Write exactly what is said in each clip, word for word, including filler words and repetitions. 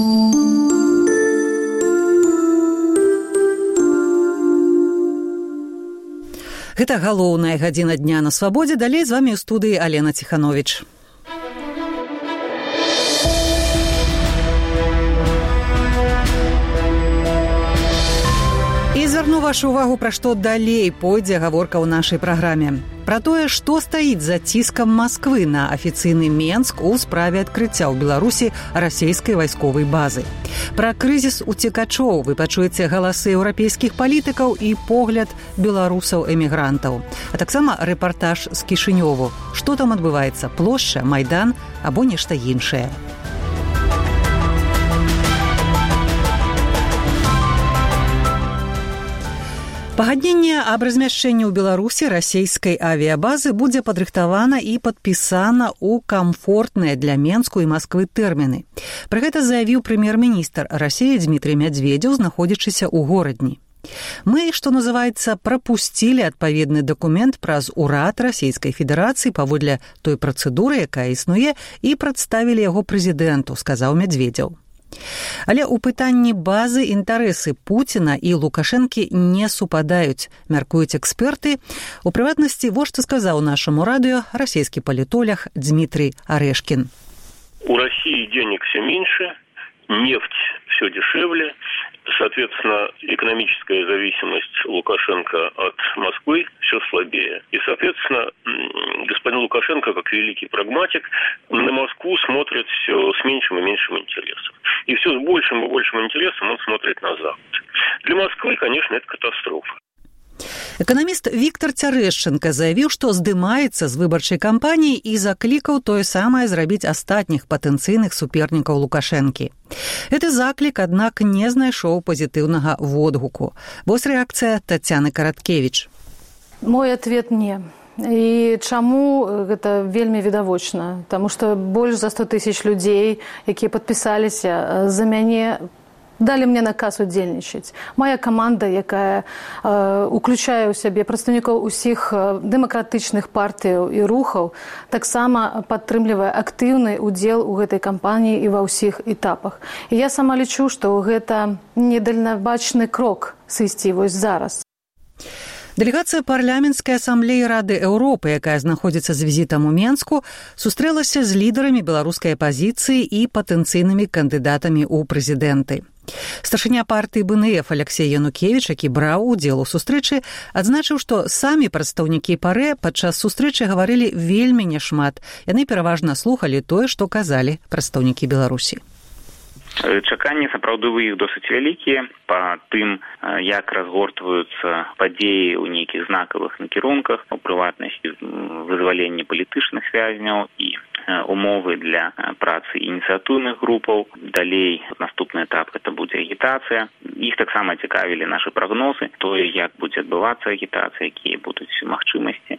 Гэта галоўная гадзіна дня на свабодзе. Далей з вамі ў студыі Алена Ціхановіч. І звярну вашу увагу, пра што далей пойдзе гаворка ў нашай праграме. Пра тое, што стаіць за ціскам Масквы на афіцыйны Менск у справе адкрыцця ў Беларусі расійскай вайсковай базы. Пра крызіс уцекачоў вы пачуеце галасы еўрапейскіх палітыкаў і погляд беларусаў-эмігрантаў. А таксама рэпартаж з Кішынёву. Што там адбываецца? Плошча, Майдан або нешта іншае? Пагадненне аб размяшчэнні ў Беларусі расійскай авіябазы будзе падрыхтавана і падпісана ў камфортныя для Менску і Масквы тэрміны. Пра гэта заявіў прэм'ер-міністр Расіі Дмітрый Мядзведзеў, знаходзячыся ў горадні. Мы, што называецца, прапусцілі адпаведны дакумент праз урад Расійскай Федэрацыі паводле той працэдуры, якая існуе, і прадставілі яго прэзідэнту, сказаў Мядзведзеў. Але ў пытанні базы інтарэсы Пуціна і Лукашэнкі не супадаюць, мяркуюць эксперты. У прыватнасці, вось што сказаў нашаму радыё расійскі палітолог Дмитрий Орешкин. У России денег все меньше, нефть все дешевле, соответственно, экономическая зависимость Лукашенко от Москвы все слабее. И, соответственно, господин Лукашенко, как великий прагматик, на Москву смотрит все с меньшим и меньшим интересом. И все с большим и большим интересом он смотрит на Запад. Для Москвы, конечно, это катастрофа. Эканаміст Віктор Цярэшченка заявіў, што здымаецца з выбарчай кампаніі і заклікаў тое самае зрабіць астатніх патэнцыйных супернікаў Лукашэнкі. Гэты заклік, аднак, не знайшоў пазітыўнага водгуку. Вось рэакцыя Тацяны Караткевіч. Мой ответ не. І чаму гэта вельмі відавочна? Таму што больш за сто тысяч людзей, якія падпісаліся за мяне, далі мне наказ удзельнічаць. Моя каманда, якая э, уключае ў сябе прадстаўнікоў усіх дэмакратычных партыяў і рухаў, таксама падтрымлівае актыўны удзел у гэтай кампаніі і ва ўсіх этапах. І я сама лічу, што гэта недальнабачны крок сысці вось зараз. Дэлегацыя парламенцкай асамблеі Рады Еўропы, якая знаходзіцца з візітам у Менску, сустрэлася з лідарамі беларускай апазіцыі і патэнцыйнымі кандыдатамі ў прэзідэнты. Старшыня партыі Бэ Эн Эф Алексей Янукевіч, які браў удзел у сустрэчы, адзначыў, што самі прадстаўнікі ПАРЭ падчас сустрэчы гаварылі вельмі няшмат. Яны пераважна слухалі тое, што казалі прадстаўнікі Беларусі. Чаканні сапраўды ў іх досыць вялікія па тым, як разгортваюцца падзеі ў нейкіх знакавых накірунках, у прыватнасці вызваленні палітычных вязняў і умовы для працы ініцыятыўных групаў. Далей наступны этап гэта будзе агітацыя. Іх таксама цікавілі нашы прагнозы, тое, як будзе адбывацца агітацыя, якія будуць магчымасці.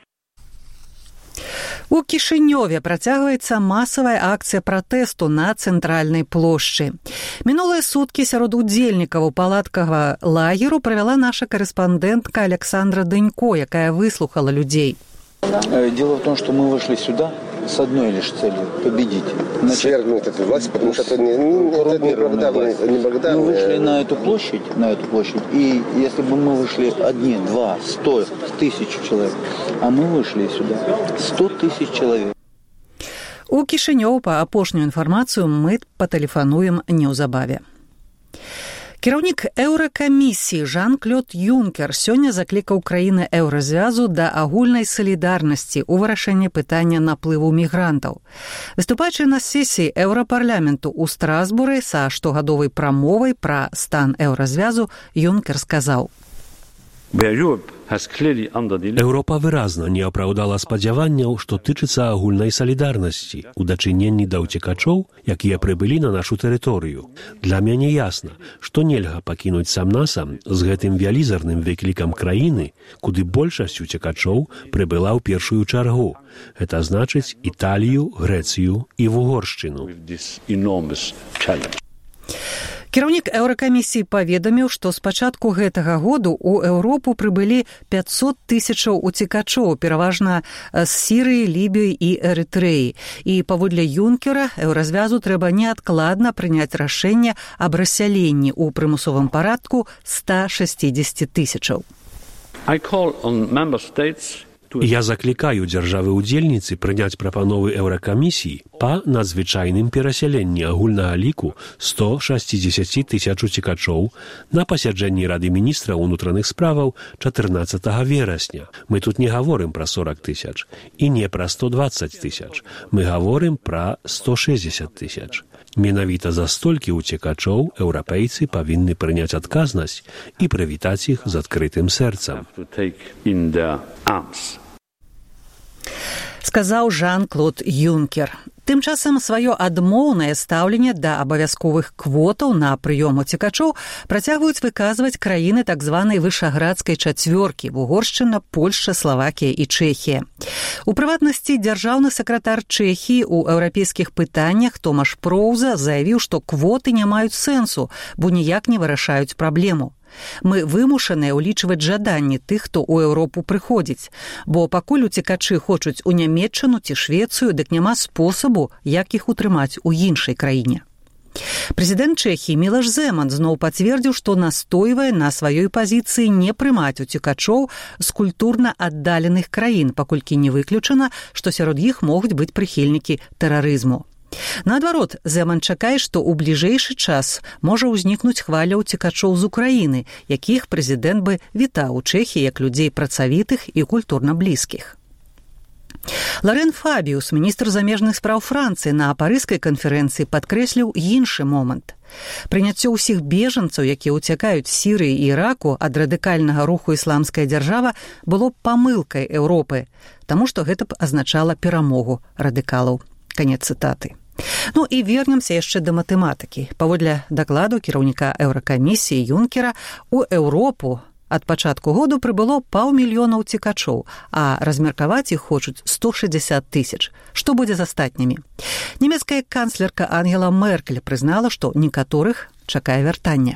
У Кішынёве працягваецца масавая акцыя пратэсту на цэнтральнай плошчы. Мінулыя суткі сярод удзельнікаў палаткавага лагеру правяла наша карэспандэнтка Александра Дынько, якая выслухала людзей. Дело в том, что мы вышли сюда с одной лишь целью – победить. Свергнуть эту власть, потому что это неблагодарные. Мы вышли на эту площадь, на эту площадь, и если бы мы вышли одни, два, сто, тысячу человек, а мы вышли сюда сто тысяч человек. У Кішынёў па апошнюю інфармацыю мы патэлефануем неўзабаве. Кіраўнік еўракамісіі Жан-Клод Юнкер сёння заклікаў краіны еўразвязу да агульнай салідарнасці ў вырашэнні пытання наплыву мігрантаў. Выступаючы на сесіі еўрапарламенту ў Страсбуры са штогадовай прамовай пра стан еўразвязу, Юнкер сказаў: Еўропа выразна не апраўдала спадзяванняў, што тычыцца агульнай салідарнасці у дачыненні да ўцекачоў, якія прыбылі на нашу тэрыторыю. Для мяне ясна, што нельга пакінуць сам-насам з гэтым вялізарным выклікам краіны, куды большасць уцекачоў прыбыла ў першую чаргу. Гэта значыць Італію, Грэцыю і Вугоршчыну. Кіраўнік еўракамісіі паведаміў, што з пачатку гэтага году ў Еўропу прыбылі пятьсот тысячаў уцекачоў, пераважна з Сірыі, Лібіі і Эрытрэі. І паводле Юнкера еўразвязу трэба неадкладна прыняць рашэнне аб рассяленні ў прымусовым парадку ста шэсцідзесяці тысячаў. Я заклікаю дзяржавы-ўдзельніцы прыняць прапановы еўракамісіі па надзвычайным перасяленні агульнага ліку сто шэсцідзесяці тысяч уцекачоў на пасяджэнні Рады міністраў унутраных справаў чатырнаццатага верасня. Мы тут не гаворым пра сорок тысяч і не пра сто дваццаць тысяч. Мы гаворым пра сто шэсцьдзесят тысяч. Менавіта за столькі уцекачоў еўрапейцы павінны прыняць адказнасць і прывітаць іх з адкрытым сэрцам. Сказаў Жан-Клод Юнкер. Тым часам сваё адмоўнае стаўленне да абавязковых квотаў на прыём уцекачоў працягваюць выказваць краіны так званай вышаградскай чацвёркі – Угоршчына, Польшча, Славакія і Чэхія. У прыватнасці дзяржаўны сакратар Чэхіі ў еўрапейскіх пытаннях Томаш Проўза заявіў, што квоты не маюць сэнсу, бо ніяк не вырашаюць праблему. Мы вымушаныя ўлічваць жаданні тых, хто ў Еўропу прыходзіць, бо пакуль уцекачы хочуць у Нямецчыну ці Швецыю, дык няма спосабу, як іх утрымаць у іншай краіне. Прэзідэнт Чэхіі Мілаш Зэман зноў пацвердзіў, што настойвае на сваёй пазіцыі не прымаць уцекачоў з культурна аддаленых краін, паколькі не выключана, што сярод іх могуць быць прыхільнікі тэрарызму. Наадварот, Зэман чакае, што ў бліжэйшы час можа ўзнікнуць хваля ўцекачоў з Украіны, якіх прэзідэнт бы вітаў у Чэхіі як людзей працавітых і культурна блізкіх. Лорен Фабіус, міністр замежных спраў Францыі, на парыжскай канферэнцыі падкрэсліў іншы момант. Прыняццё ўсіх бежанцаў, якія ўцякаюць з Сірыі і Іраку ад радыкальнага руху ісламская дзяржава, было памылкай Еўропы, таму што гэта б азначала перамогу радыкалаў. Канец цытаты. Ну і вернемся яшчэ да матэматыкі. Паводле дакладу кіраўніка еўракамісіі Юнкера, у Еўропу ад пачатку году прыбыло паўмільёна уцекачоў, а размеркаваць іх хочуць сто шэсцьдзесят тысяч. Што будзе з астатнімі? Нямецкая канцлерка Ангела Меркель прызнала, што некаторых чакае вяртанне.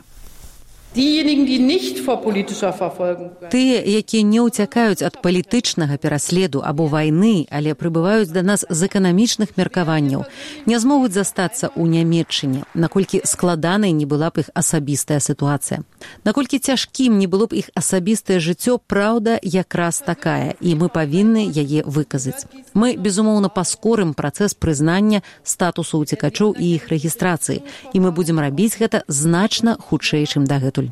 Тыя, якія не ўцякаюць ад палітычнага пераследу або вайны, але прыбываюць да нас з эканамічных меркаванняў, не змогуць застацца ў Нямецчыне, наколькі складанай не была б іх асабістая сітуацыя. Наколькі цяжкім не было б іх асабістае жыццё, праўда якраз такая, і мы павінны яе выказаць. Мы, безумоўна, паскорым працэс прызнання статусу ўцекачоў і іх рэгістрацыі, і мы будзем рабіць гэта значна хутчэй, чым дагэтуль.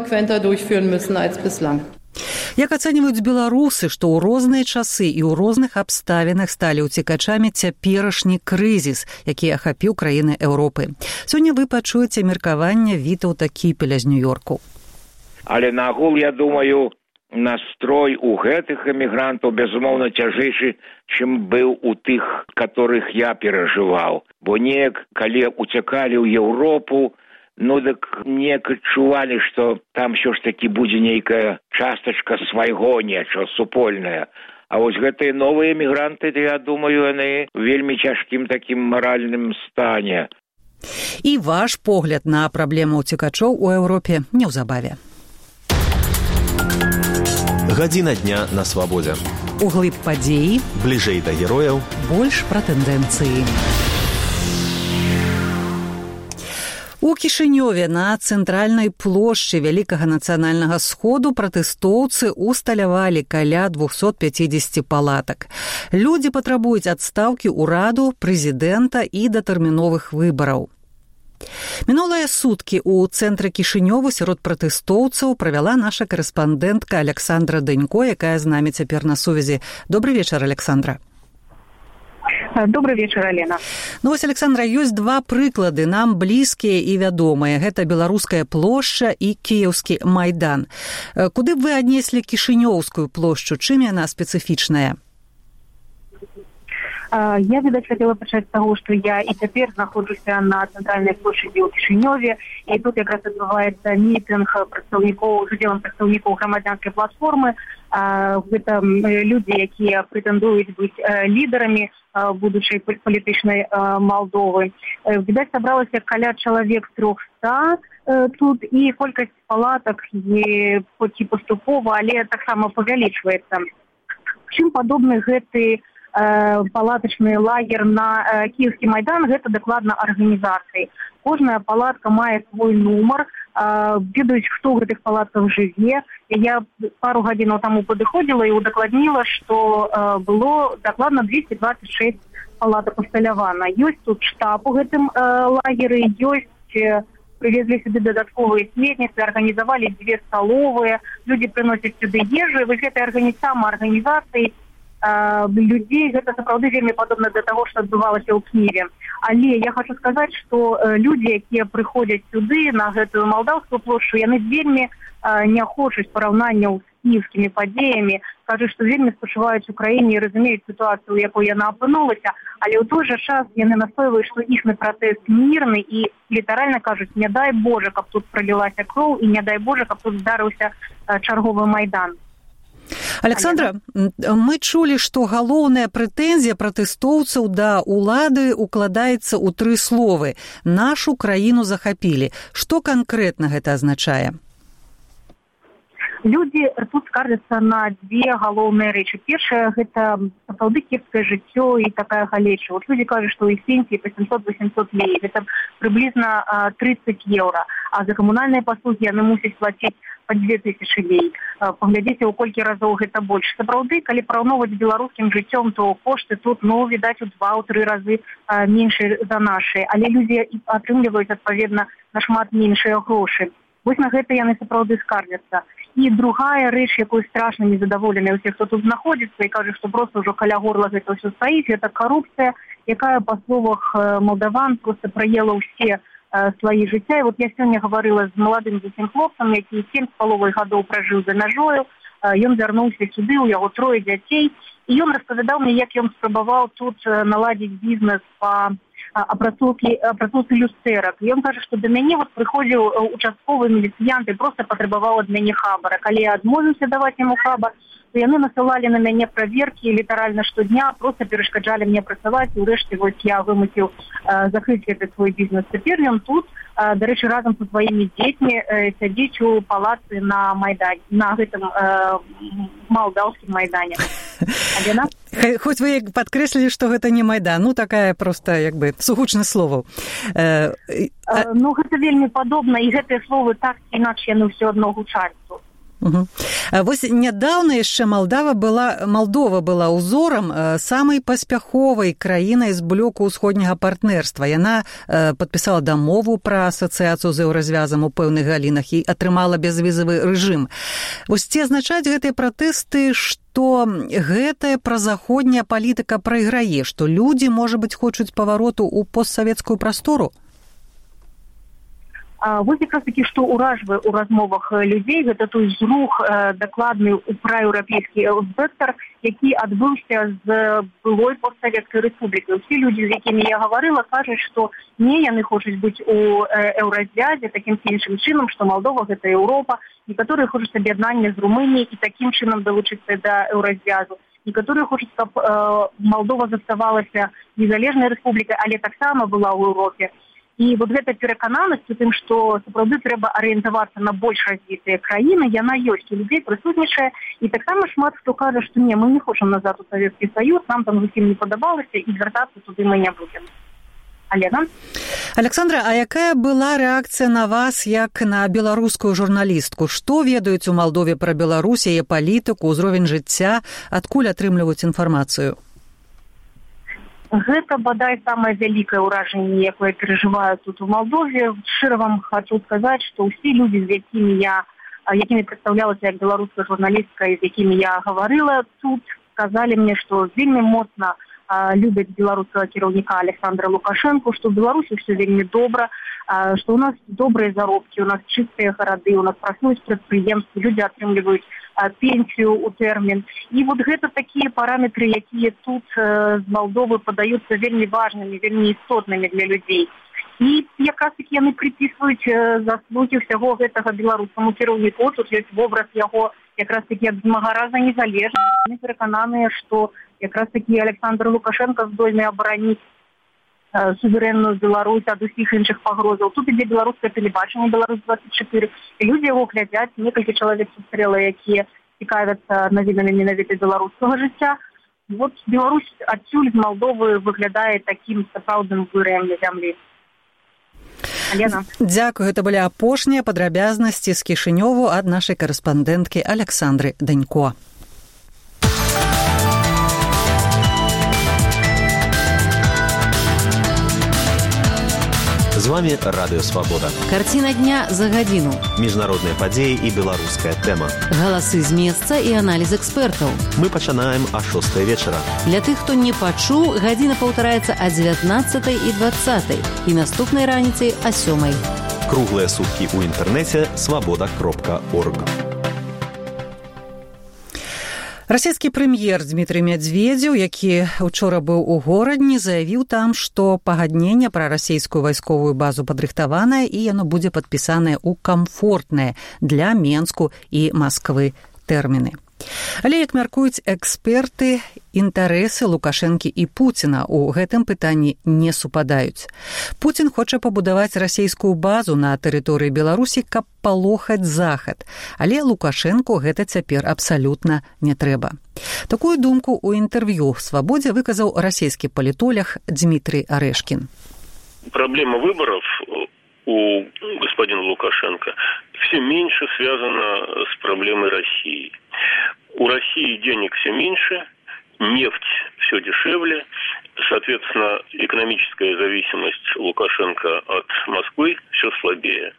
Як ацэньваюць беларусы, што ў розныя часы і ў розных абставінах сталі ўцекачамі цяперашні крызіс, які ахапіў краіны Еўропы. Сёння вы пачуеце меркаванне Вітаўта Кіпеля з Нью-Йорку. Але нагул, я думаю, настрой у гэтых эмігрантаў, безумоўна, цяжэйшы, чым быў у тых, которых я перажываў. Бо неяк, калі уцякалі ў Еўропу, ну, дык неяк адчувалі, што там ўсё ж такі будзе нейкая частачка свайго нечага супольная. А вось гэтыя новыя эмігранты, я думаю, яны ў вельмі цяжкім такім маральным стане. І ваш погляд на праблему ўцекачоў у Еўропе неўзабаве. Гадзіна дня на свабодзе. Углыб падзеі. Бліжэй да герояў. Больш пра тэндэнцыі. У Кішынёве на цэнтральнай плошчы Вялікага нацыянальнага сходу пратэстоўцы усталявалі каля двухсот пяцідзесяці палатак. Людзі патрабуюць адстаўкі ўраду, прэзідэнта і датэрміновых выбараў. Мінулыя суткі ў цэнтры Кішынёва сярод пратэстоўцаў правяла наша карэспандэнтка Александра Дэнько, якая з намі цяпер на сувязі. Добрый вечар, Александра. Добрый вечар, Алена. Ну вось, Александра, ёсць два прыклады нам блізкія і вядомыя. Гэта Беларуская плошча і Кіеўскі майдан. Куды б вы аднеслі Кішынёўскую плошчу? Чым яна спецыфічная? Я, відаць, хацела пачаць з таго, што я і цяпер знаходжуся на цэнтральнай плошчадзі ў Кішынёве, і тут якраз адбываецца мітынг прадстаўнікоў, з удзелам прадстаўнікоў грамадзянскай платформы. Гэта людзі, якія прэтэндуюць быць лідарамі будучай палітычнай Малдовы. Відаць, сабралася каля чалавек трохста тут, і колькасць палатак хоць і паступова, але таксама павялічваецца. Чым падобны гэты палатачны лагер на Кіевскі майдан, гэта дакладна арганізацыі. Кожная палатка мае свой нумар, ведаюць, хто ў гэтых палатках жыве. Я пару гадзінаў таму падыходзіла і удакладніла, што было дакладна двести двадцать шесть палатак усталявана. Ёсць тут штаб у гэтым лагеры, ёсць, прывезлі сюды дадатковыя сметніцы, арганізавалі дзве сталовыя, людзі прыносяць сюды ежу, і вось гэтай самаарганізацыі людзей, гэта сапраўды вельмі падобна да таго, што адбывалася ў Кіеве. Але я хочу сказаць, што людзі, якія прыходзяць сюды на гэтую малдаўскую плошчу, яны вельмі не хочуць параўнанняў з кіевскімі падзеямі, кажуць, што вельмі спачуваюць Украіне і разумеюць сітуацыю, у якой яна апынулася, але ў той жа час яны настойваюць, што іхны пратэст мірны, і літаральна кажуць, не дай Божа, каб тут пролілася кроў, і не дай Божа, каб тут здарыўся чарговы майдан. Александра, мы чулі, што галоўная прэтэнзія пратэстоўцаў да ўлады укладаецца ў тры словы. Нашу краіну захапілі. Што канкрэтна гэта азначае? Людзі тут скардзяцца на дзве галоўныя рэчы. Першае, гэта сапраўды кепскае жыццё і такая галеча. Вот людзі кажуць, што іх пенсіі па семьсот-восемьсот лей. Гэта прыблізна тридцать еўра. А за камунальныя паслугі яны мусяць плаціць па две тысячы лей. Паглядзіце, у колькі разоў гэта больш. Сапраўды, калі параўноўваць з беларускім жыццём, то кошты тут, ну, відаць, у два-тры разы меншыя за нашыя. Але людзі атрымліваюць, адпаведна, нашмат меншыя грошы. Вось на гэта яны сапраўды скардзяцца. І другая рэч, якой страшна незадаволеныя ўсе, хто тут знаходзіцца, і кажа, што проста ўжо каля горла гэта ўсё стаіць, гэта карупцыя, якая, па словах малдаван, проста праела ўсе слаі жыцця. І вот я сёння гаварыла з маладым зусім хлопцам, які сем з паловай гадоў пражыў за мяжою. Ён вярнуўся сюды, у яго трое дзяцей, і ён распавядаў мне, як ён спрабаваў тут наладзіць бізнес па апрацоўкі люстэрак. Ён кажа, што да мяне вот прыходзіў участковы міліцыянт і проста патрабаваў ад мяне хабара. Калі я адмовіўся даваць яму хабар, то яны насылалі на мяне праверкі літаральна штодня, проста перашкаджалі мне працаваць, і ўрэшце вось я вымусіў закрыць гэты свой бізнес. Цяпер ён тут, дарэчы, разам са сваімі дзецьмі сядзіць у палацы на майдане, на гэтым малдаўскім майдане. Алена? Хоць вы падкрэслілі, што гэта не майдан, ну такая проста, як бы, сугучнасць словаў. Э, а... Ну, гэта вельмі падобна, і гэтыя словы так ці інакш яны ўсё адно гучаць тут. Угу. Вось нядаўна яшчэ Малдава была, Малдова была ўзорам самай паспяховай краінай з блоку ўсходняга партнерства. Яна э, падпісала дамову пра асацыяцыю з еўразвязам у пэўных галінах і атрымала бязвізавы рэжым. Вось ці азначаюць гэтыя пратэсты, што гэтая празаходняя палітыка прайграе, што людзі, можа быць, хочуць павароту ў постсавецкую прастору? Вось якраз такі, што ўражвае ў размовах людзей, гэта той зрух э, дакладны ў праеўрапейскі вектар, які адбыўся з былой постсавецкай рэспублікай. Усе людзі, з якімі я гаварыла, кажуць, што не, яны хочуць быць у э, еўразвязе такім ці іншым чынам, што Малдова – гэта Еўропа, некаторыя хочуць аб'яднання з Румыніяй і такім чынам далучыцца да еўразвязу. Некаторыя хочуць, каб э, Малдова заставалася незалежнай рэспублікай, але таксама была ў Еўропе. І вот гэта перакананасць у тым, што сапраўды трэба арыентавацца на больш развітыя краіны, яна ёсць у людзей, прысутнічае. І таксама шмат хто кажа, што не, мы не хочам назад у Савецкі Саюз, нам там зусім не падабалася, і звяртацца туды мы не будзем. Алена? Александра, а якая была рэакцыя на вас як на беларускую журналістку? Што ведаюць у Малдове пра Беларусь, яе палітыку, узровень жыцця, адкуль атрымліваюць інфармацыю? Гэта, бадай, самае вялікае ўражанне, якое перажываю тут у Малдове. Шчыра вам хочу сказаць, што ўсе людзі, з якімі я, якімі прадстаўлялася як беларуская журналістка, з якімі я гаварыла тут, сказалі мне, што вельмі моцна любяць беларускага кіраўніка Александра Лукашэнку, што ў Беларусі ўсё вельмі добра, што ў нас добрыя заробкі, у нас чыстыя гарады, у нас працуюць прадпрыемствы, людзі атрымліваюць пенсію ў тэрмін. І вот гэта такія параметры, якія тут з Малдовы падаюцца вельмі важнымі, вельмі істотнымі для людзей. І якраз таки яны припісваюць заслугі ўсяго гэтага беларускаму кіраўніку. Тут ёсць вобраз яго якраз таки як змагара за незалежнасць. Мы перакананыя, што якраз таки Александр Лукашенко здольны абараніць суверенную Беларусь ад усіх іншых пагрозаў. Тут ідзе беларускае тэлебачанне Беларусь двадцать четыре. І людзі яго глядзяць, некалькі чалавек сустрэла, якія цікавяцца навінамі менавіта беларускага жыцця. Вот Беларусь адсюль з Малдовы выглядае такім сапраўдным вырыем на зямлі. Алена. Дзякую, гэта былі апошнія падрабязнасці з Кішынёву ад нашай карэспандэнткі Александры Данько. З вами Радыё Свабода. Карціна дня за гадзіну. Міжнародныя падзеі і беларуская тэма. Галасы з месца і аналіз экспертаў. Мы пачынаем а шостай вечара. Для тых, хто не пачуў, гадзіна паўтараецца а дзевятнаццатай і дваццатай і наступнай раніцай а сёмай. Круглыя суткі ў інтэрнэце свабода кропка орг. Расійскі прэм'ер Дмітрый Медведзеў, які учора быў у горадні, заявіў там, што пагадненне пра расійскую вайсковую базу падрыхтаванае і яно будзе падпісанае ў камфортныя для Менску і Масквы тэрміны. Але, як мяркуюць эксперты, інтарэсы Лукашэнкі і Пуціна ў гэтым пытанні не супадаюць. Пуцін хоча пабудаваць расійскую базу на тэрыторыі Беларусі, каб палохаць Захад, але Лукашэнку гэта цяпер абсалютна не трэба. Такую думку ў інтэрв'ю ў «Свабодзе» выказаў расійскі палітолог Дмитрий Орешкин. Проблема выборов у господина Лукашенко все меньше связана с проблемой России. У России денег все меньше, нефть все дешевле, соответственно, экономическая зависимость Лукашенко от Москвы все слабее.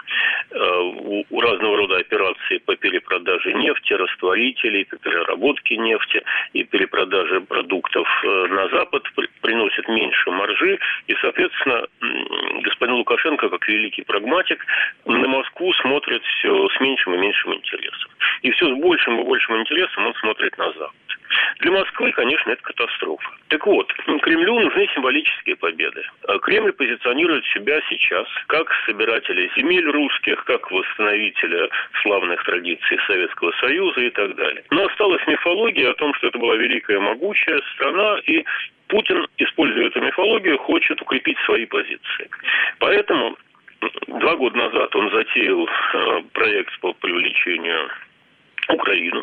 У разного рода операций по перепродаже нефти, растворителей, по переработке нефти и перепродаже продуктов на Запад приносят меньше маржи, и, соответственно, господин Лукашенко, как великий прагматик, на Москву смотрит все с меньшим и меньшим интересом. И все с большим и большим интересом он смотрит на Запад. Для Москвы, конечно, это катастрофа. Так вот, Кремлю нужны символические победы. Кремль позиционирует себя сейчас как собирателя земель русских, как восстановителя славных традиций Советского Союза и так далее. Но осталась мифология о том, что это была великая, могучая страна, и Путин, используя эту мифологию, хочет укрепить свои позиции. Поэтому два года назад он затеял проект по привлечению Украины,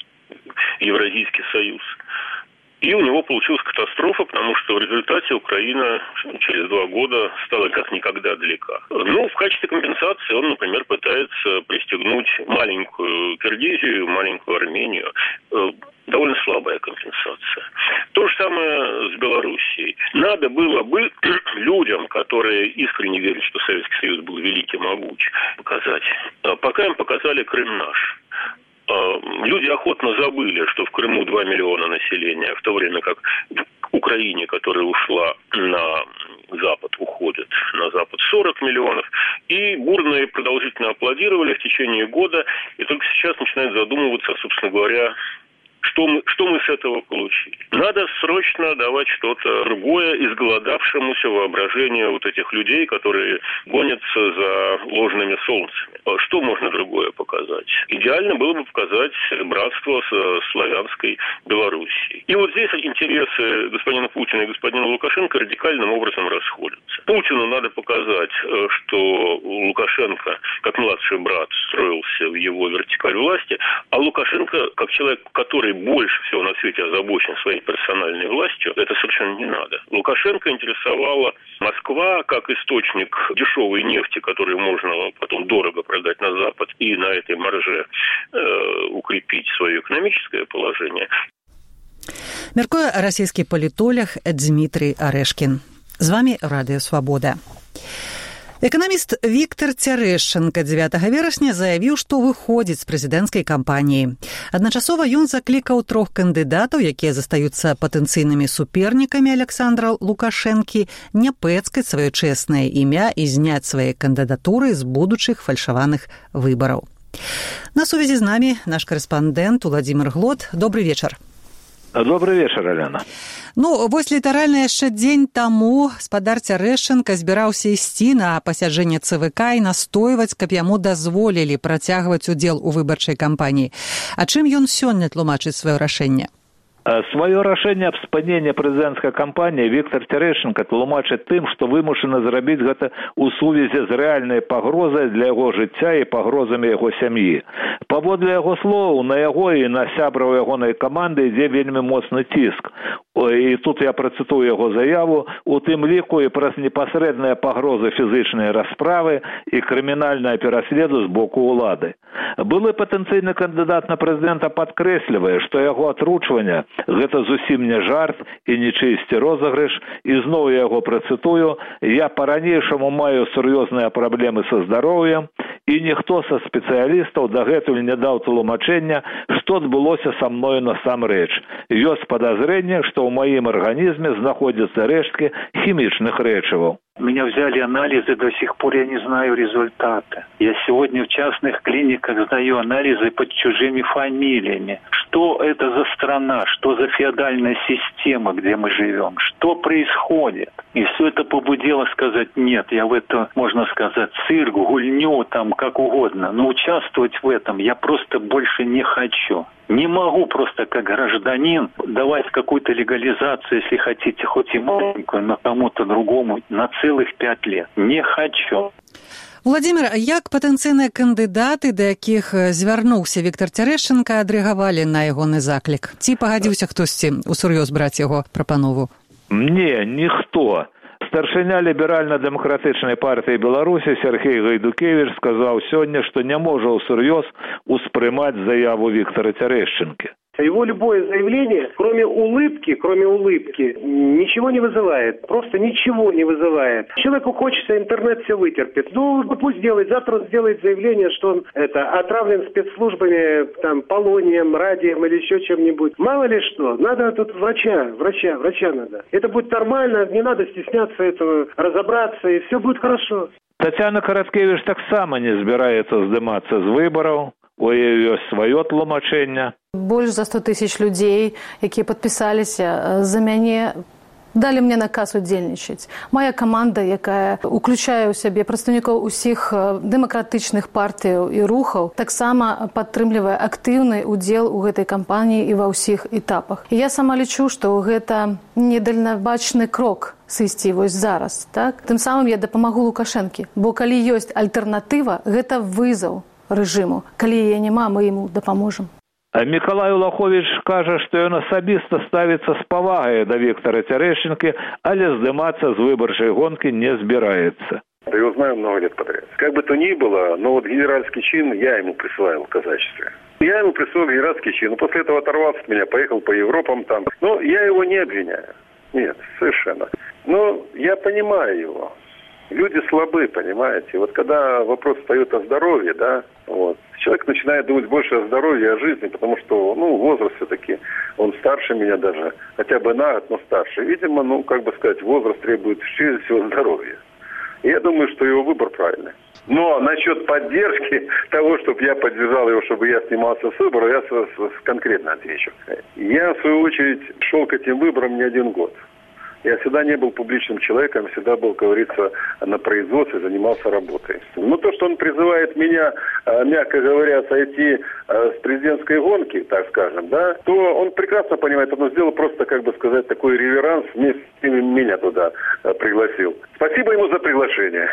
Евразийский союз. И у него получилась катастрофа, потому что в результате Украина через два года стала как никогда далека. Ну, в качестве компенсации он, например, пытается пристегнуть маленькую Киргизию, маленькую Армению. Довольно слабая компенсация. То же самое с Белоруссией. Надо было бы людям, которые искренне верят, что Советский Союз был великий, могуч, показать. Пока им показали Крым наш. Люди охотно забыли, что в Крыму два миллиона населения, в то время как в Украине, которая ушла на Запад, уходит на Запад сорок миллионов. И бурно и продолжительно аплодировали в течение года. И только сейчас начинают задумываться, собственно говоря, Что мы, что мы с этого получили? Надо срочно давать что-то другое изголодавшемуся воображению вот этих людей, которые гонятся за ложными солнцами. Что можно другое показать? Идеально было бы показать братство с славянской Белоруссией. И вот здесь интересы господина Путина и господина Лукашенко радикальным образом расходятся. Путину надо показать, что Лукашенко, как младший брат, строился в его вертикаль власти, а Лукашенко, как человек, который больше всего на свете озабочен своей персональной властью, это совершенно не надо. Лукашенко интересовала Москва как источник дешевой нефти, которую можно потом дорого продать на Запад и на этой марже э, укрепить свое экономическое положение. Мяркуе расійскі палітолог Дмитрий Орешкин. З вами Радыё Свабода. Эканаміст Віктор Цярэшчанка дзевятага верасня заявіў, што выходзіць з прэзідэнцкай кампаніі. Адначасова ён заклікаў трох кандыдатаў, якія застаюцца патэнцыйнымі супернікамі Александра Лукашэнкі, не пэцкаць сваё чэснае імя і зняць свае кандыдатуры з будучых фальшаваных выбараў. На сувязі з намі наш карэспандэнт Уладзімир Глот. Добрый вечар. Добрый вечер, Алена. Ну, вось літаральна яшчэ дзень таму спадар Цярэшчанка збіраўся ісці на пасяджэнне ЦВК і настойваць, каб яму дазволілі працягваць удзел у выбарчай кампаніі. А чым ён сёння тлумачыць сваё рашэнне? Свое рашэнне аб спыненні прэзідэнцкай кампаніі Віктор Цярэшчанка тлумачыць тым, што вымушаны зрабіць гэта ў сувязі з рэальнай пагрозай для яго жыцця і пагрозамі яго сям'і. Паводле яго слоў, на яго і на сябраў ягонай каманды ідзе вельмі моцны ціск. І тут я працытую яго заяву, у тым ліку і праз непасрэдныя пагрозы фізычнай расправы і крымінальнае пераследу з боку ўлады. Былы патэнцыйны кандыдат на прэзідэнта падкрэслівае, што яго атручванне гэта зусім не жарт і не чысці розыгрыш, і зноў я яго працытую, я па-ранейшаму маю сур'ёзныя праблемы са здароўем, і ніхто са спецыялістаў дагэтуль не даў тлумачэння, што адбылося са мною насамрэч. Ёсць падазрэнне, што ў маім арганізме знаходзяцца рэшткі хімічных рэчываў. Меня взяли анализы, до сих пор я не знаю результата. Я сегодня в частных клиниках сдаю анализы под чужими фамилиями. Что это за страна, что за феодальная система, где мы живем, что происходит? И все это побудило сказать, нет, я в это, можно сказать, цирк, гульню, там, как угодно. Но участвовать в этом я просто больше не хочу. Не могу просто как гражданин давать какую-то легализацию, если хотите, хоть и маленькую, но кому-то другому на целых пять лет. Не хочу. Владимир, як патэнцыйныя кандыдаты, да якіх звярнуўся Віктор Цярэшчанка, адрэагавалі на ягоны заклік? Ці пагадзіўся хтосьці усур'ёз браць яго прапанову? Не, ніхто. Старшыня ліберальна-дэмакратычнай партыі Беларусі Сергей Гайдукевич сказаў сёння, што не можа ўсур'ёз успрымаць заяву Віктора Цярэшчанкі. Его любое заявление, кроме улыбки, кроме улыбки, ничего не вызывает. Просто ничего не вызывает. Человеку хочется, интернет все вытерпит. Ну, пусть делает. Завтра он сделает заявление, что он это, отравлен спецслужбами, там, полонием, радием или еще чем-нибудь. Мало ли что. Надо тут врача, врача, врача надо. Это будет нормально, не надо стесняться этого, разобраться, и все будет хорошо. Татьяна Караткевич таксама не збіраецца здымацца з выбараў. У яе ёсць сваё тлумачэнне. Больш за сто тысяч людзей, якія падпісаліся за мяне, далі мне наказ удзельнічаць. Моя каманда, якая уключае ў сябе прадстаўнікоў усіх дэмакратычных партыяў і рухаў, таксама падтрымлівае актыўны ўдзел у гэтай кампаніі і ва ўсіх этапах. І я сама лічу, што гэта недальнабачны крок сысці вось зараз. Так? Тым самым я дапамагу Лукашэнкі, бо калі ёсць альтэрнатыва, гэта вызаў рэжыму. Калі яе няма, мы яму дапаможам. А Мікалай Улахович кажа, што ён асабіста ставіцца з павагай да Віктора Цярэшчанкі, але здымацца з выбарчай гонкі не збіраецца. Я его знаю много лет подряд. Как бы то ни было, но вот генеральский чин я ему присваивал в казачестве. Я ему присвоил генеральский чин, но после этого оторвался от меня, поехал по Европам там. Но я его не обвиняю. Нет, совершенно. Но я понимаю его. Люди слабы, понимаете. Вот когда вопрос встает о здоровье, да, вот, человек начинает думать больше о здоровье, о жизни, потому что, ну, возраст все-таки, он старше меня даже, хотя бы на год, но старше. Видимо, ну, как бы сказать, возраст требует прежде всего здоровья. И я думаю, что его выбор правильный. Но насчет поддержки того, чтобы я поддержал его, чтобы я снимался с выбора, я с, с, конкретно отвечу. Я, в свою очередь, шел к этим выборам не один год. Я всегда не был публичным человеком, всегда был, как говорится, на производстве, занимался работой. Но то, что он призывает меня, мягко говоря, сойти с президентской гонки, так скажем, да, то он прекрасно понимает, он сделал просто, как бы сказать, такой реверанс, вместе с ним меня туда пригласил. Спасибо ему за приглашение.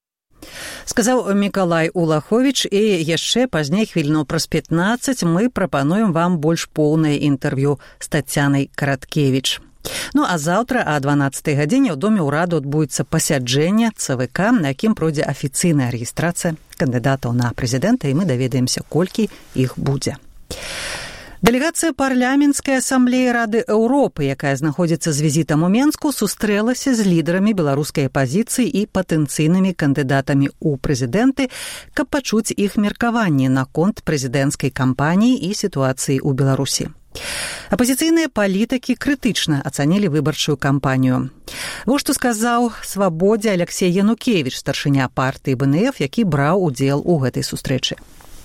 Сказаў Мікалай Улахович, і яшчэ пазней хвіліну праз пятнаццаць мы прапануем вам больш поўнае інтэрв'ю з Тацянай Караткевич. Ну а заўтра о дванаццатай гадзіне ў Доме ўраду адбудзецца пасяджэнне ЦВК, на якім пройдзе афіцыйная рэгістрацыя кандыдатаў на прэзідэнта, і мы даведаемся, колькі іх будзе. Дэлегацыя парламенцкай асамблеі Рады Еўропы, якая знаходзіцца з візітам у Менску, сустрэлася з лідарамі беларускай апазіцыі і патэнцыйнымі кандыдатамі ў прэзідэнты, каб пачуць іх меркаванні наконт прэзідэнцкай кампаніі і сітуацыі ў Беларусі. Апазіцыйныя палітыкі крытычна ацанілі выбарчую кампанію. Вось што сказаў Свабодзе Алексей Янукевіч, старшыня партыі БНФ, які браў удзел у гэтай сустрэчы.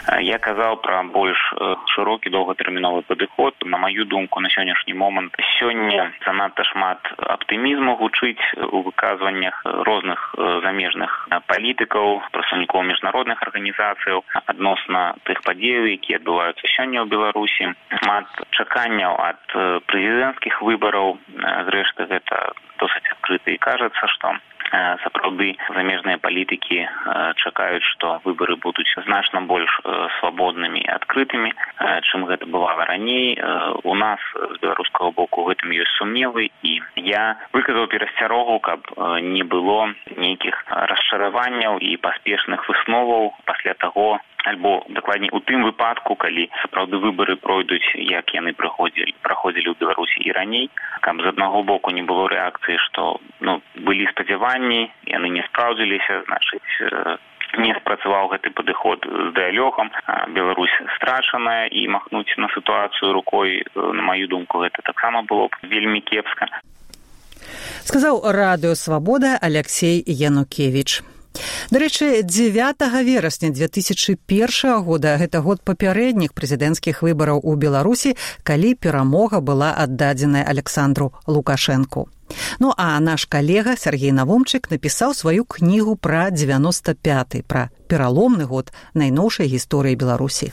Я казаў пра больш шырокі доўгатэрміновы падыход. На маю думку, на сённяшні момант сёння занадта шмат аптымізму гучыць у выказваннях розных замежных палітыкаў, прадстаўнікоў міжнародных арганізацыяў адносна тых падзеяў, якія адбываюцца сёння ў Беларусі. Шмат чаканняў ад прэзідэнцкіх выбараў. Зрэшты, гэта досыць адкрыта і кажацца, што сапраўды замежныя палітыкі чакаюць, што выбары будуць значна больш свабоднымі і адкрытымі, чым гэта бывала раней. У нас з беларускага боку ў гэтым ёсць сумневы, і я выказаў перасцярогу, каб не было нейкіх расчараванняў і паспешных высноваў пасля таго, альбо дакладней у тым выпадку, калі сапраўды выбары пройдуць, як яны праходзілі праходзілі ў Беларусі і раней, каб з аднаго боку не было рэакцыі, што ну былі спадзяванні, яны не спраўдзіліся, значыць не спрацаваў гэты падыход з дыялогам, Беларусь страчаная, і махнуць на сітуацыю рукой, на маю думку, гэта таксама было б вельмі кепска. Сказаў радыё «Свабода» Алексей Янукевіч. Дарэчы, дзевятага верасня две тысячы першага года, гэта год папярэдніх прэзідэнцкіх выбараў у Беларусі, калі перамога была аддадзеная Александру Лукашэнку. Ну а наш калега Сергей Навумчык напісаў сваю кнігу пра дзевяносто пяты, пра пераломны год найноўшай гісторыі Беларусі.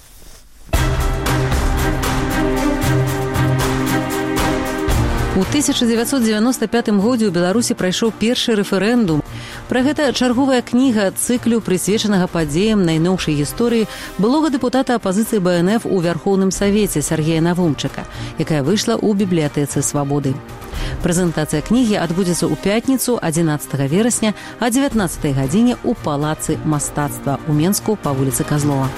У тысяча дзевяцьсот дзевяносто пятым годзе ў Беларусі прайшоў першы рэферэндум. Пра гэта чарговая кніга цыклю, прысвечанага падзеям найноўшай гісторыі былога дэпутата апазіцыі бэ эн эф у Вярхоўным Савеце Сергея Навумчыка, якая выйшла ў бібліятэцы «Свабоды». Прэзентацыя кнігі адбудзецца ў пятніцу адзінаццатага верасня а дзевятнаццатай гадзіне ў палацы мастацтва ў Менску па вуліцы Казлова.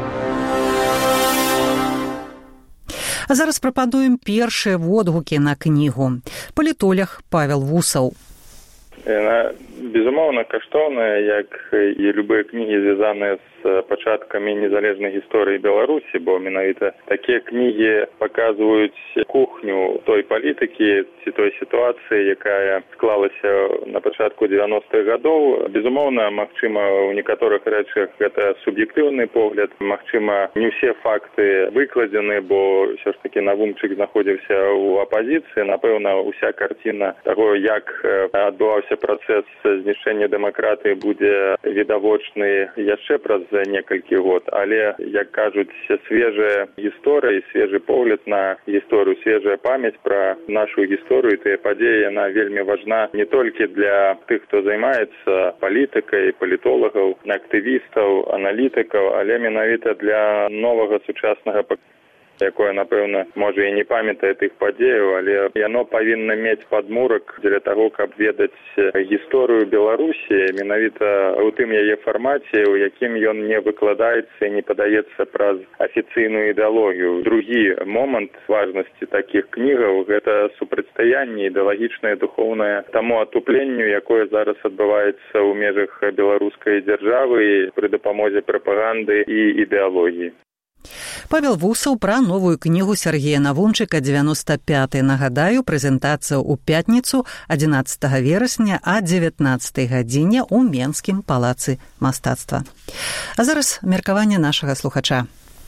А зараз прапануем першыя водгукі на кнігу. Палітолог Павел Вусаў. Яна, безумоўна, каштоўная, як і любыя кнігі, звязаныя з пачаткамі незалежнай гісторыі Беларусі, бо менавіта такія кнігі паказваюць кухню той палітыкі ці той сітуацыі, якая склалася на пачатку дзевяностых гадоў. Безумоўна, магчыма, у некаторых рэчах гэта суб'ектыўны погляд, магчыма, не ўсе факты выкладзены, бо ўсё ж такі Навумчык знаходзіўся ў апазіцыі. Напэўна, уся карціна таго, як адбываўся працэс знішчэння дэмакратыі, будзе відавочны яшчэ праз некалькі год, але, як кажуць, свежая гісторыя і свежы погляд на гісторыю, свежая памяць пра нашу гісторыю, тыя падзеі, яна вельмі важна не толькі для тых, хто займаецца палітыкай, палітолагаў, актывістаў, аналітыкаў, але менавіта для новага сучаснага паколення, якое, напэўна, можа і не памятае тых падзеяў, але яно павінна мець падмурак для таго, каб ведаць гісторыю Беларусі, менавіта ў тым яе фармаце, у якім ён не выкладаецца і не падаецца праз афіцыйную ідэалогію. Другі момант важнасці такіх кнігаў – гэта супрацьстаянне ідэалагічнае, духоўнае таму атупленню, якое зараз адбываецца ў межах беларускай дзяржавы пры дапамозе прапаганды і ідэалогіі. Павел Вусаў пра новую кнігу Сергея Навумчыка «дзевяносто пяты». Нагадаю, прэзентацыя ў пятніцу адзінаццатага верасня а дзевятнаццатай гадзіне ў Менскім палацы мастацтва. А зараз меркаванне нашага слухача.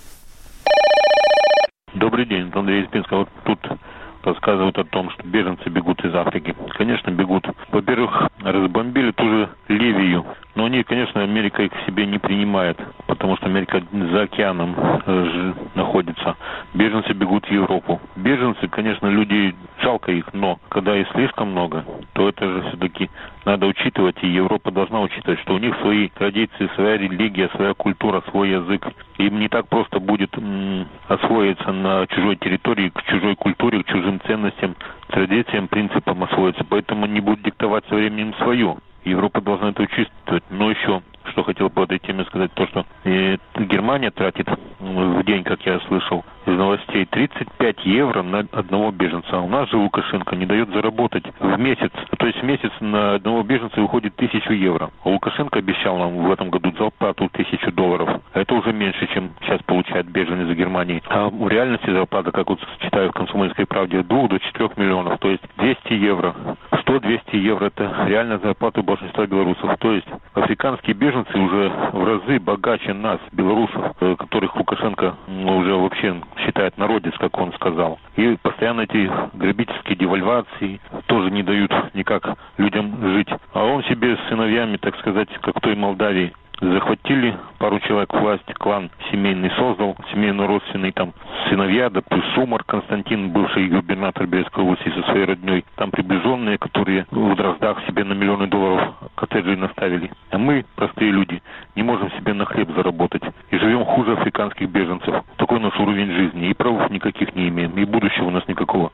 Добрый день, Андрей из Пинска. Вот тут рассказывают о том, что беженцы бегут из Африки. Конечно, бегут. Во-первых, разбомбили ту же Ливию. Но они, конечно, Америка их к себе не принимает, потому что Америка за океаном э, находится. Беженцы бегут в Европу. Беженцы, конечно, люди, жалко их, но когда их слишком много, то это же все-таки надо учитывать, и Европа должна учитывать, что у них свои традиции, своя религия, своя культура, свой язык. Им не так просто будет м, освоиться на чужой территории, к чужой культуре, к чужим ценностям, традициям, принципам освоиться. Поэтому не будут диктовать со временем свое. Европа должна это учитывать. Но еще, что хотел по этой теме сказать, то, что э, Германия тратит в день, как я слышал из новостей, тридцать пять евро на одного беженца. У нас же Лукашенко не дает заработать в месяц. То есть в месяц на одного беженца выходит тысячу евро. А Лукашенко обещал нам в этом году зарплату тысячу долларов. Это уже меньше, чем сейчас получает беженец из Германии. А в реальности зарплата, как вот читаю в «Комсомольской правде», от двух до четырех миллионов. То есть двести евро. сто-двести евро – это реальная зарплата большинства белорусов. То есть африканские беженцы уже в разы богаче нас, белорусов, которых Лукашенко уже вообще считает народец, как он сказал. И постоянно эти грабительские девальвации тоже не дают никак людям жить. А он себе с сыновьями, так сказать, как в той Молдавии, захватили пару человек власть, клан семейный создал, семейно-родственный, там сыновья, да плюс Сумар Константин, бывший губернатор Брестской области со своей родней, там приближенные, которые в Дроздах себе на миллионы долларов коттеджи наставили. А мы, простые люди, не можем себе на хлеб заработать и живем хуже африканских беженцев. Такой наш уровень жизни, и правов никаких не имеем, и будущего у нас никакого.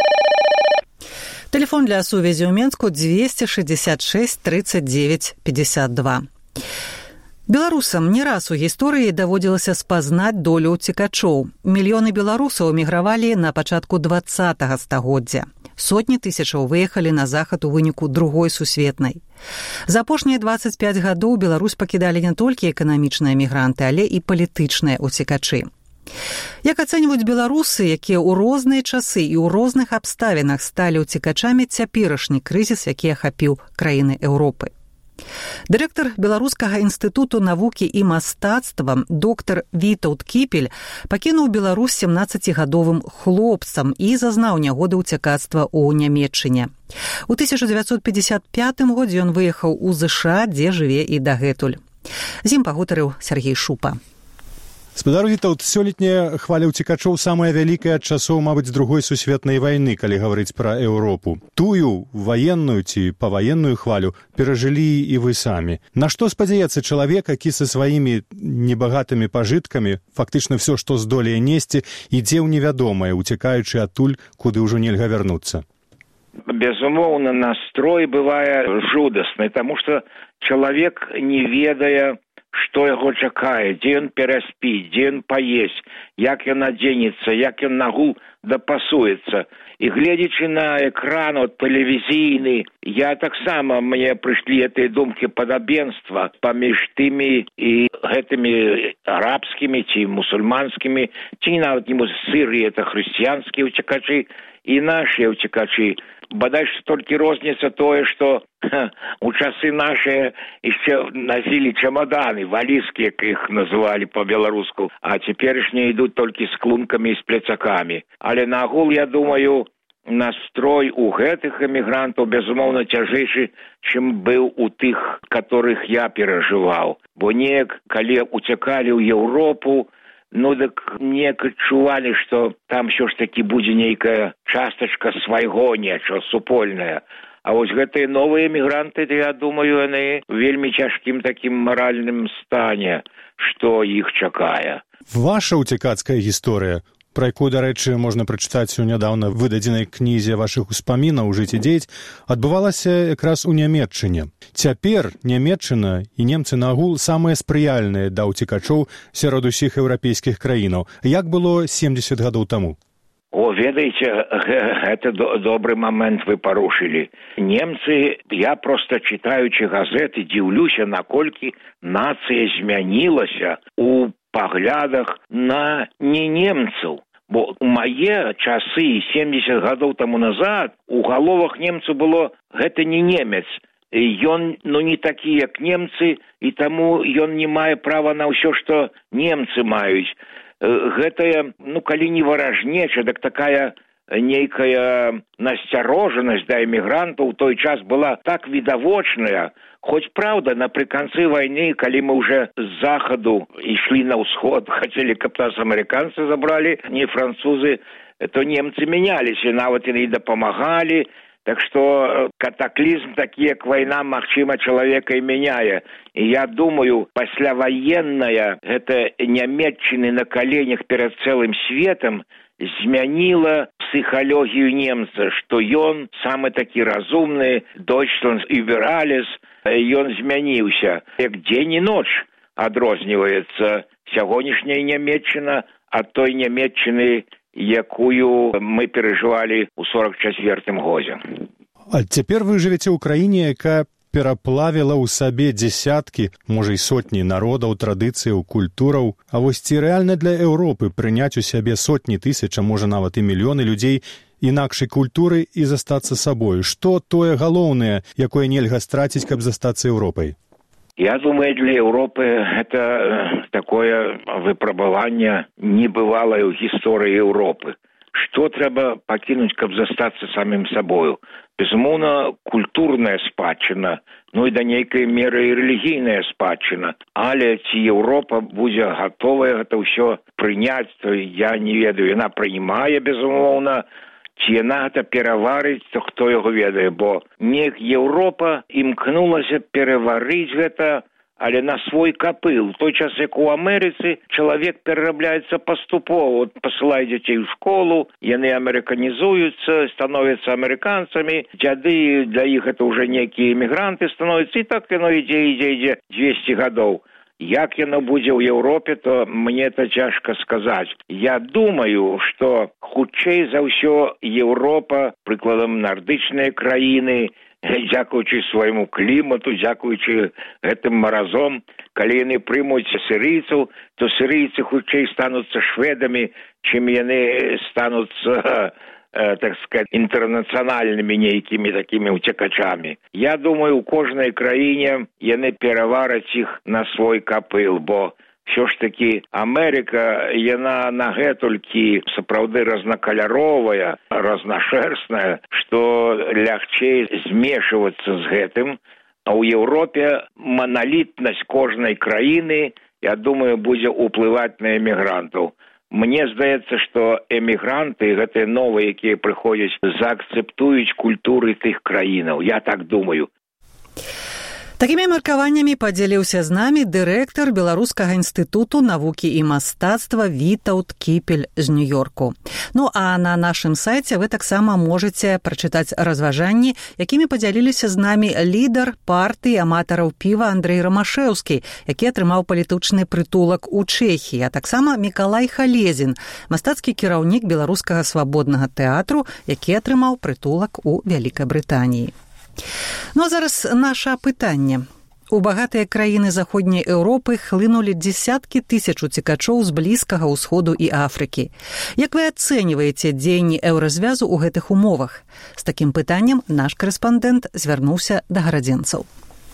Телефон для сувязі ў Менску двести шестьдесят шесть тридцать девять пятьдесят два. Беларусам не раз у гісторыі даводзілася спазнаць долю ўцекачоў. Мільёны беларусаў эмігравалі на пачатку двадцатага стагоддзя. Сотні тысячаў выехалі на захад у выніку другой сусветнай. За апошнія двадцать пять гадоў Беларусь пакідалі не толькі эканамічныя мігранты, але і палітычныя ўцекачы. Як ацэньваюць беларусы, якія ў розныя часы і ў розных абставінах сталі ўцекачамі цяперашні крызіс, які ахапіў краіны Еўропы? Дырэктар Беларускага інстытуту навукі і мастацтва доктар Вітаўт Кіпель пакінуў Беларусь семнаццацігадовым хлопцам і зазнаў нягоды ўцякацтва ў Нямецчыне. У тысяча дзевяцьсот пятьдесят пятым годзе ён выехаў у ЗША, дзе жыве і дагэтуль. З ім пагутарыў Сергей Шупа. Спадар Вітаўт, сёлетняя хваля ўцекачоў самая вялікая ад часоў, мабыць, другой сусветнай вайны, калі гаварыць пра Еўропу. Тую ваенную ці паваенную хвалю перажылі і вы самі. На што спадзяецца чалавек, які са сваімі небагатымі пажыткамі фактычна ўсё, што здолее несці, ідзе ў невядомае, уцекаючы адтуль, куды ўжо нельга вярнуцца? Безумоўна, настрой бывае жудасны, таму што чалавек не ведае, што яго чакае, дзе ён пераспіць, дзе ён паесць, як ён адзенецца, як ён на гул дапасуецца. І гледзячы на экран от тэлевізійны, я таксама, мне прыйшлі гэтыя думкі падабенства паміж тымі і гэтымі арабскімі ці мусульманскімі, ці нават не мусульманскімі, это хрысціянскія ўцекачы і нашыя ўцекачы. Бадай што толькі розніца тое, што ха, у часы нашыя яшчэ насілі чамаданы, валізкі, як іх называлі па-беларуску, а цяперашнія ідуць толькі з клункамі і з пляцакамі. Але на агул, я думаю, настрой у гэтых эмігрантаў, безумоўна, цяжэйшы, чым быў у тых, которых я перажываў. Бо неяк, калі уцякалі ў Еўропу, ну, так неяк адчувалі, што там ўсё ж такі будзе нейкая частачка свайго нечага супольная. А вось гэтыя новыя эмігранты, я думаю, яны ў вельмі цяжкім такім маральным стане, што іх чакае. Ваша ўцекацкая гісторыя, пра якую, дарэчы, можна прачытаць у нядаўна выдадзенай кнізе вашых успамінаў «Жыць і дзеяць», адбывалася якраз у Нямецчыне. Цяпер Нямецчына і немцы на агул самыя спрыяльныя да ўцекачоў сярод усіх еўрапейскіх краінаў. Як было семдзесят гадоў таму? О, ведаеце, гэта добры момент вы парушылі. Немцы, я проста чытаючы газеты, дзіўлюся, наколькі нацыя змянілася у паглядах на не немцаў. Бо у мае часы, семдзесят гадоў таму назад, у галовах немцаў было «гэта не немец». Ён, ну, не такі, як немцы, і таму ён не мае права на ўсё, што немцы маюць. Гэтая, ну, калі не варажнеча, так такая нейкая насцярожанасць да эмігрантаў у той час была так відавочная. Хоць, праўда, напрыканцы вайны, калі мы уже з захаду ішлі на ўсход, хацелі, каб нас амерыканцы забралі, не французы, то немцы мяняліся, нават і дапамагалі. Так што катаклізм такі, як вайна, магчыма, чалавека і мяняе. І я думаю, пасляваенная гэта Нямецчыны на каленях перад цэлым светам змяніла псіхалогію немца, што ён самы такі разумны, Deutschland über alles, ён змяніўся. Як дзень і ноч адрозніваецца сягонняшняя Нямецчына ад той Нямецчыны, якую мы перажывалі ў сорок чацвёртым годзе. А цяпер вы жывеце ў краіне, якая пераплавіла ў сабе дзесяткі, можа і сотні народаў, традыцыяў, культураў. А вось ці рэальна для Еўропы прыняць у сябе сотні тысяч, а можа нават і мільёны людзей, інакшай культуры і застацца сабою? Што тое галоўнае, якое нельга страціць, каб застацца Еўропай? Я думаю, для Европы это такое выпрабаванне небывалое ў гісторыі Европы. Што трэба пакінуць, каб застацца самім сабою? Безумоўна, культурная спадчына, ну і да нейкай меры і рэлігійная спадчына. Але ці Еўропа будзе гатовая гэта ўсё прыняць, то я не ведаю. Яна прыймае, безумоўна, ці яна гэта пераварыць, то хто яго ведае, бо неяк Еўропа імкнулася пераварыць гэта, але на свой капыл. В той час, як у Амерыцы, чалавек перарабляецца паступова. Вот пасылае дзяцей у школу, яны амерыканізуюцца, становяцца амерыканцамі, дзяды для іх это ўжо некія эмігранты становяцца, і так яно ідзе, ідзе, ідзе дзвесце гадоў. Як яно будзе ў Еўропе, то мне это цяжка сказаць. Я думаю, што хутчэй за ўсё Еўропа, прыкладам нардычныя краіны, дзякуючы свайму клімату, дзякуючы гэтым маразом, калі яны прымуць сірыйцаў, то сірыйцы хутчэй стануцца шведамі, чым яны стануцца, так сказать, інтэрнацыянальнымі нейкімі такімі уцекачамі. Я думаю, у кожнай краіне яны перавараць іх на свой капыл, бо ўсё ж такі Амерыка, яна нагэтулькі сапраўды разнакаляровая, разнашэрстная, што лягчэй змешвацца з гэтым, а ў Еўропе маналітнасць кожнай краіны, я думаю, будзе ўплываць на эмігрантаў. Мне здаецца, што эмігранты, гэтыя новыя, якія прыходзяць, заакцэптуюць культуры тых краінаў. Я так думаю. Такімі меркаваннямі падзяліўся з намі дырэктар Беларускага інстытуту навукі і мастацтва Вітаўт Кіпель з Нью-Йорку. Ну а на нашым сайце вы таксама можаце прачытаць разважанні, якімі падзяліліся з намі лідар партыі аматараў піва Андрэй Рамашэўскі, які атрымаў палітычны прытулак у Чэхіі, а таксама Мікалай Халезін, мастацкі кіраўнік Беларускага свабоднага тэатру, які атрымаў прытулак у Вялікай Брытаніі. Ну а зараз наша пытанне. У багатыя краіны заходняй Еўропы хлынулі дзесяткі тысяч уцекачоў з Блізкага ўсходу і Афрыкі. Як вы ацэньваеце дзеянні еўразвязу ў гэтых умовах? З такім пытаннем наш корэспандэнт звярнуўся да гарадзенцаў.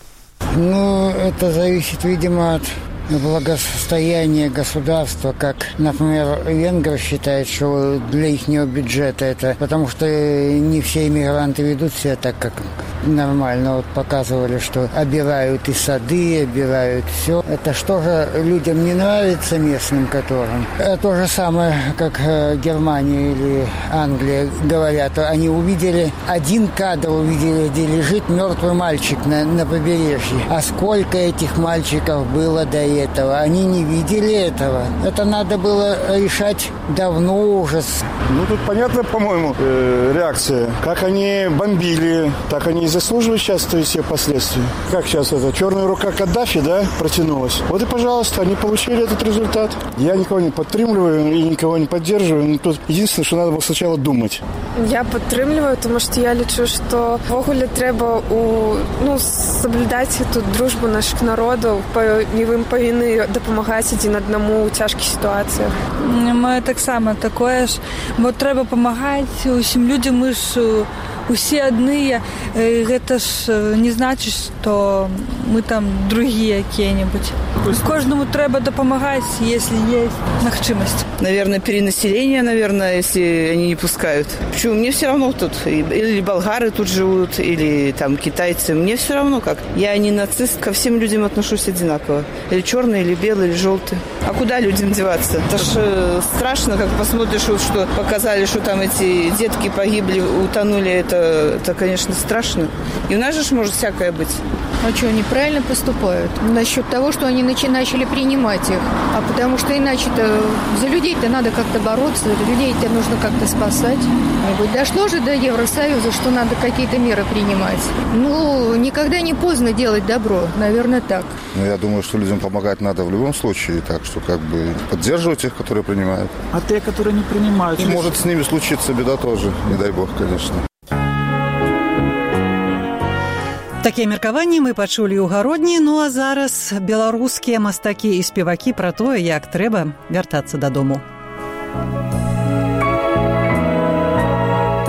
Ну, это зависит, видимо, от благосостояния государства, как, например, венгры считают, что для их бюджета это, потому что не все иммигранты ведут себя так, как нормально. Вот показывали, что обирают и сады, обирают все. Это что же людям не нравится, местным которым? Это то же самое, как Германия или Англия говорят. Они увидели один кадр, увидели, где лежит мертвый мальчик на, на побережье. А сколько этих мальчиков было до этого? Они не видели этого. Это надо было решать давно уже. Ну, тут понятно, по-моему, э, реакция. Как они бомбили, так они и заслуживают сейчас то есть, все последствия. Как сейчас это, черная рука Каддафи, да, протянулась? Вот и, пожалуйста, они получили этот результат. Я никого не подтримливаю и никого не поддерживаю. Но тут единственное, что надо было сначала думать. Я підтримую, тому що я лічу, що вогулі треба у, ну, соблюдати тут дружбу наших народів, і їм повинні допомагати один одному у тяжких ситуаціях. Моє так само такое ж, бо треба допомагати усім людям, ми ж усі одні, гэта ж не значит, что мы там другие какие-нибудь. Кожному треба допомагать, если есть махчимость. Наверное, перенаселение, наверное, если они не пускают. Почему? Мне все равно тут. Или болгары тут живут, или там китайцы. Мне все равно как. Я не нацист, ко всем людям отношусь одинаково. Или черные, или белые, или желтые. А куда людям деваться? Это ж страшно, как посмотришь, вот, что показали, что там эти детки погибли, утонули. Это, это, конечно, страшно. И у нас же может всякое быть. А что, они правильно поступают? Насчет того, что они начали принимать их. А потому что иначе-то за людей-то надо как-то бороться, людей-то нужно как-то спасать. Дошло же до Евросоюза, что надо какие-то меры принимать. Ну, никогда не поздно делать добро, наверное, так. Ну, я думаю, что людям помогать надо в любом случае, так что как бы поддерживать тех, которые принимают. А те, которые не принимают? И может с ними случиться беда тоже, не дай бог, конечно. Такія меркаванні мы пачулі ў гародні, ну а зараз беларускія мастакі і спевакі пра тое, як трэба вяртацца дадому.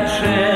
дальше.